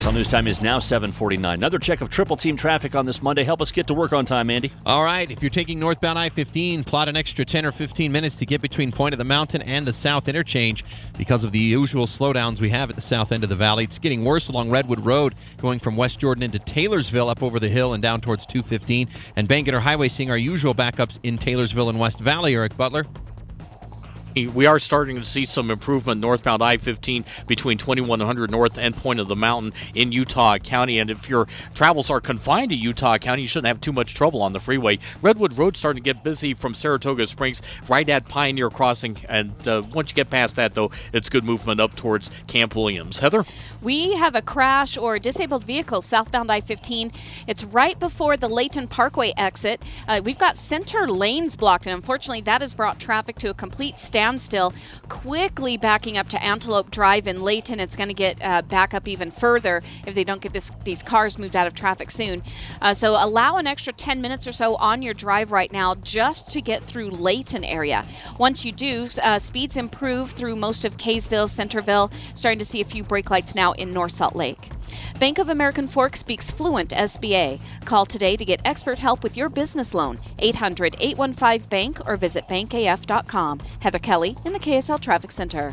KSL News Time is now 7:49. Another check of triple team traffic on this Monday. Help us get to work on time, Andy. All right, if you're taking northbound I-15, plot an extra 10 or 15 minutes to get between Point of the Mountain and the South Interchange because of the usual slowdowns we have at the south end of the valley. It's getting worse along Redwood Road, going from West Jordan into Taylorsville up over the hill and down towards 215. And Bangerter Highway seeing our usual backups in Taylorsville and West Valley. Eric Butler. We are starting to see some improvement northbound I-15 between 2100 North and Point of the Mountain in Utah County. And if your travels are confined to Utah County, you shouldn't have too much trouble on the freeway. Redwood Road starting to get busy from Saratoga Springs right at Pioneer Crossing. And once you get past that, though, it's good movement up towards Camp Williams. Heather? We have a crash or disabled vehicle southbound I-15. It's right before the Layton Parkway exit. We've got center lanes blocked, and unfortunately that has brought traffic to a complete standstill. Quickly backing up to Antelope Drive in Layton. It's going to get back up even further if they don't get these cars moved out of traffic soon. So allow an extra 10 minutes or so on your drive right now just to get through Layton area. Once you do, speeds improve through most of Kaysville, Centerville. Starting to see a few brake lights now in North Salt Lake. Bank of American Fork speaks fluent SBA. Call today to get expert help with your business loan. 800-815-BANK or visit bankaf.com. Heather Kelly in the KSL Traffic Center.